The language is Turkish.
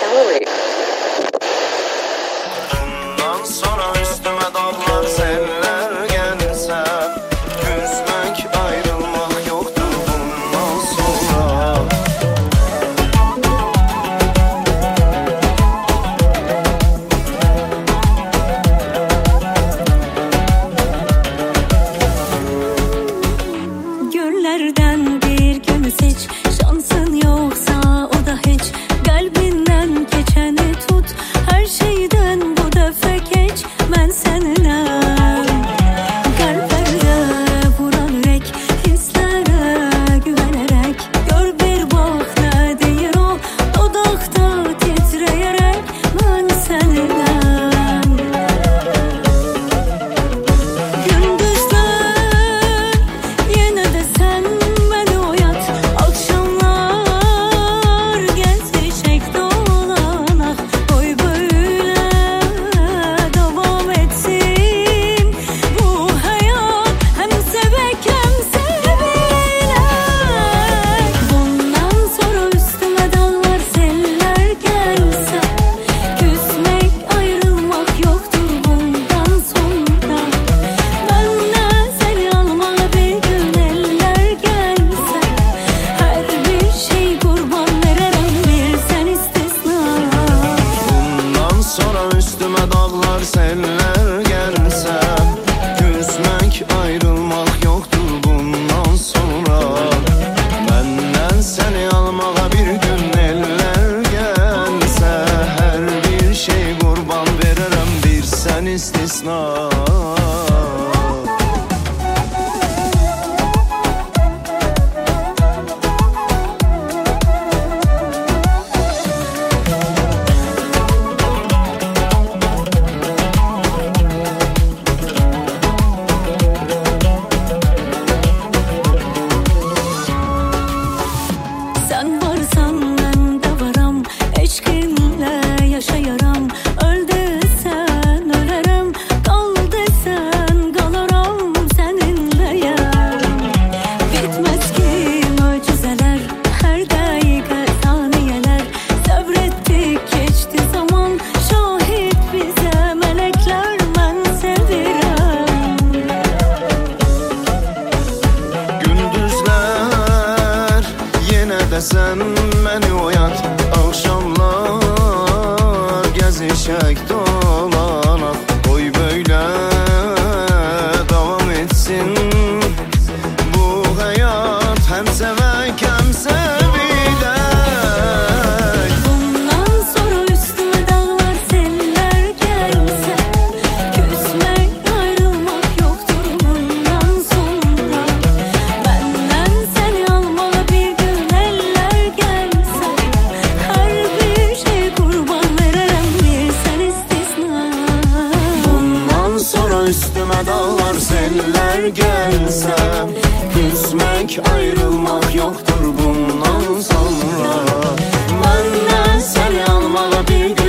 Hurry. Bundan sonra üstüme dağlar seller gelse, küsmek ayrılmak yoktur bundan sonra. Günlerden bir günü seç, şansın yoksa o da hiç. Kalbinden geçeni tut, her şeyden bu defa geç. Ben seninle kalplerde vuran yürek, hislere güvenerek. Gör bir bak ne deyir o, dodakta titreyerek. Ben seninle gündüzler yine de sen beni oyat. Akşamlar gezişek dolanak. Koy böyle devam etsin bu hayat, hem sevek hem sevilek. Bundan sonra üstüme dağlar seller gelse, küsmek ayrılmak yoktur bundan sonra. Benden seni almaya bir gün eller gelse, her bir şey kurban veririm, bir sen istisna. Bundan sonra üstüme dağlar seller gelse, küsmek ayrılmak yoktur bundan sonra. Benden seni almaya bir gün eller gelse, her bir şey kurban veririm, bir sen istisna. Sen varsan ben de varım, eşkinle yaşayaram. Öl desen ölerim, kal desen kalırım seninleyim. Bitmez ki mucizeler, her dakika saniyeler. Sabrettik geçti zaman, şahit bize melekler. Ben seviyorum. Gündüzler yine de sen beni oyat. Akşamlar gezişek dolanak. Koy böyle devam etsin bu hayat, hem sevek hem sevilek. Bundan sonra üstüme dağlar seller gelse, küsmek ayrılmak yoktur bundan sonra. Benden seni almaya bir gün eller gelse, her bir şey kurban veririm, bir sen istisna. Bundan sonra üstüme dağlar seller gelse, küsmek ayrılmak yoktur bundan sonra. Benden seni almalı bir